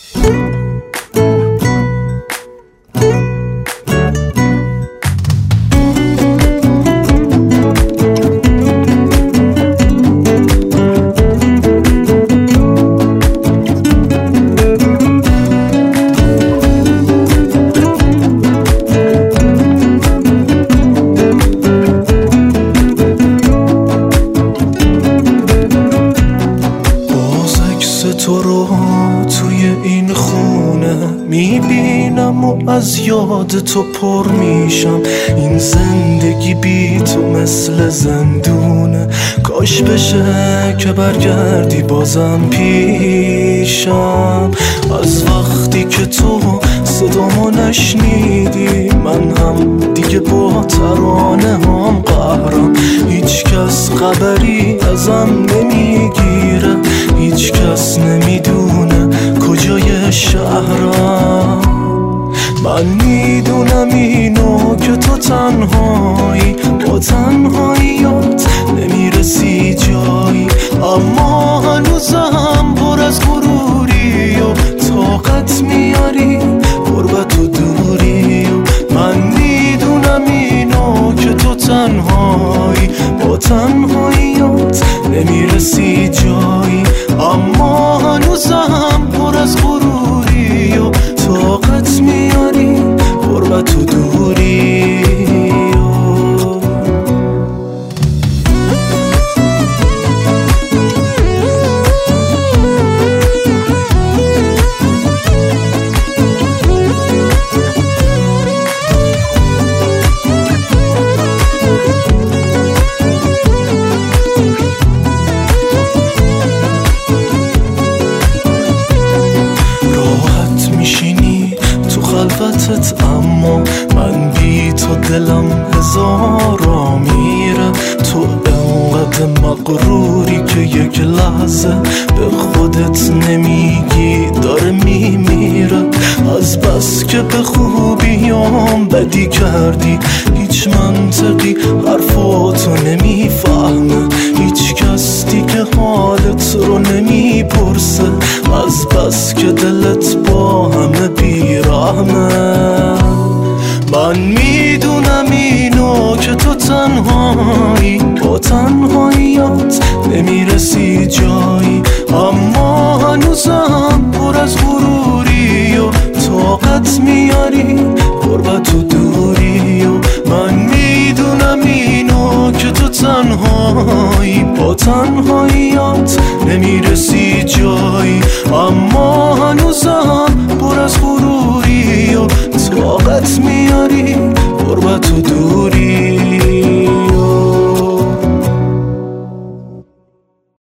تو رو توی این خونه میبینم و از یاد تو پر میشم. این زندگی بی تو مثل زندونه، کاش بشه که برگردی بازم پیشم. از وقتی که تو صدامو نشنیدی من هم دیگه با ترانه هم قهرم. هیچ کس خبری ازم نمیگیره، هیچ کس نمیدونه کجای شهرم. من میدونم اینو که تو تنهایی، با تنهاییات نمیرسی جایی، اما هنوزم پر از غروری و طاقت میاری غربت و دوری. و من میدونم اینو که تو تنهایی، با تنهاییات نمیرسی جایی، اما هنوزم پر از غروری و طاقت میاری غربت و دوری. خلوتت اما من بی تو دلم هزارا میره. تو انقدر مغروری که یک لحظه به خودت نمیگی داره میمیره. از بس که به خوبیام بدی کردی، هیچ منطقی حرفاتو نمیفهمه، هیچ کس دیگه حالت رو نمیپرسه. از بس که دلت با همه بیرحمه. من میدونم اینو که تو تنهایی، با تنهاییات نمیرسی جایی، اما هنوزم پر از غروری و طاقت میاری غربت و دوری. و من میدونم اینو که تو تنهایی، با تنهاییات نمیرسی جایی، اما هنوزم پر از غروری و طاقت میاری غربت و دوری.